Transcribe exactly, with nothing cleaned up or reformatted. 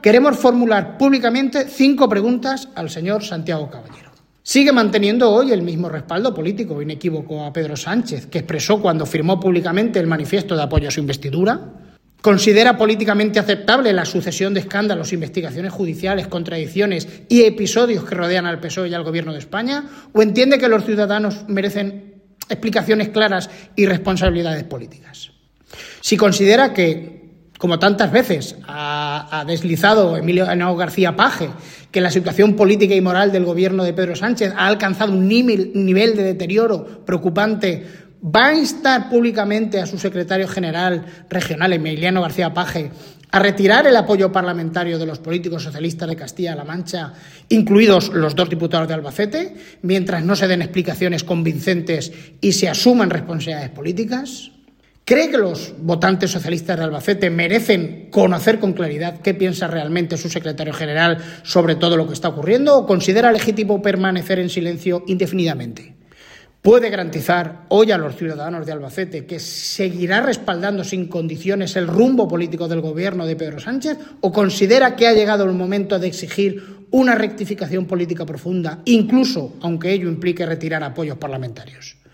queremos formular públicamente cinco preguntas al señor Santiago Caballero. ¿Sigue manteniendo hoy el mismo respaldo político inequívoco a Pedro Sánchez que expresó cuando firmó públicamente el manifiesto de apoyo a su investidura? ¿Considera políticamente aceptable la sucesión de escándalos, investigaciones judiciales, contradicciones y episodios que rodean al P S O E y al Gobierno de España? ¿O entiende que los ciudadanos merecen explicaciones claras y responsabilidades políticas? Si considera que, como tantas veces ha, ha deslizado Emiliano García Paje, que la situación política y moral del Gobierno de Pedro Sánchez ha alcanzado un nivel, nivel de deterioro preocupante, ¿va a instar públicamente a su secretario general regional, Emiliano García Paje, a retirar el apoyo parlamentario de los políticos socialistas de Castilla-La Mancha, incluidos los dos diputados de Albacete, mientras no se den explicaciones convincentes y se asuman responsabilidades políticas? ¿Cree que los votantes socialistas de Albacete merecen conocer con claridad qué piensa realmente su secretario general sobre todo lo que está ocurriendo o considera legítimo permanecer en silencio indefinidamente? ¿Puede garantizar hoy a los ciudadanos de Albacete que seguirá respaldando sin condiciones el rumbo político del Gobierno de Pedro Sánchez o considera que ha llegado el momento de exigir una rectificación política profunda, incluso aunque ello implique retirar apoyos parlamentarios?